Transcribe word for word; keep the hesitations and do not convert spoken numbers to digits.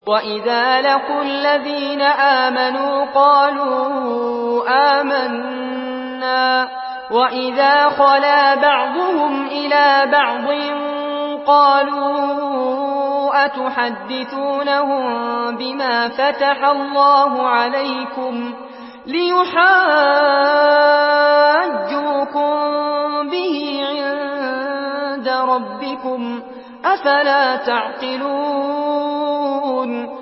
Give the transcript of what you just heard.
وَإِذَا لَقُوا الَّذِينَ آمَنُوا قَالُوا آمَنَّا وَإِذَا خَلَا بَعْضُهُمْ إِلَىٰ بَعْضٍ قَالُوا أَتُحَدِّثُونَهُم بِمَا فَتَحَ اللَّهُ عَلَيْكُمْ لِيُحَاجُّوكُم بِهِ عِندَ رَبِّكُمْ ۚ أَفَلَا تَعْقِلُونَ